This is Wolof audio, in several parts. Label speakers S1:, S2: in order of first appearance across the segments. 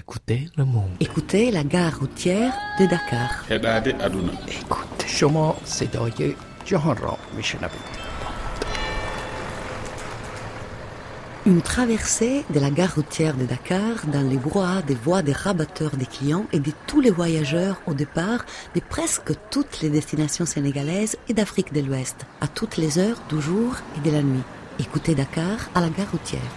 S1: Écoutez le monde.
S2: Écoutez la gare routière de Dakar.
S1: Écoutez.
S3: شما صدای جهان را میشنوید.
S2: Une traversée de la gare routière de Dakar dans les brouhahas des voix des rabatteurs des clients et de tous les voyageurs au départ de presque toutes les destinations sénégalaises et d'Afrique de l'Ouest, à toutes les heures du jour et de la nuit. Écoutez Dakar à la gare routière.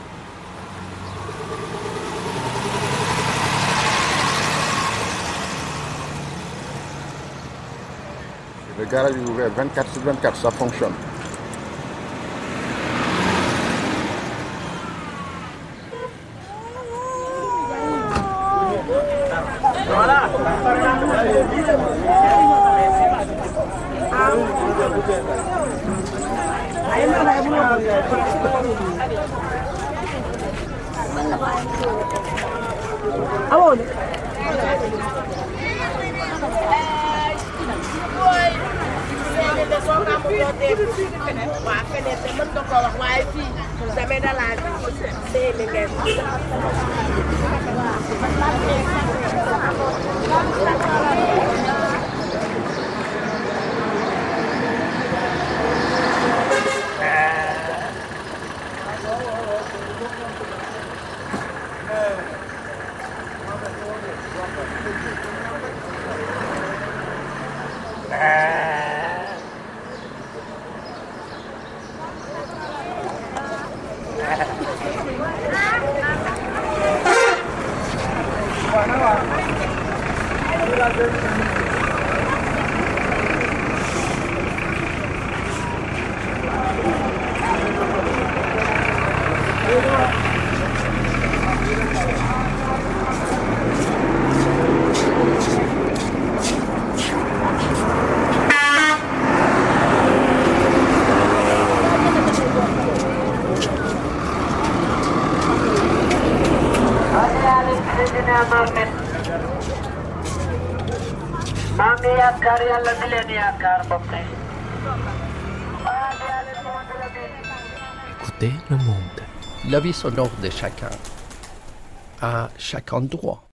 S4: Le garage est ouvert 24/24, ça fonctionne.
S1: Écoutez le monde.
S3: La vie sonore de chacun à chaque endroit.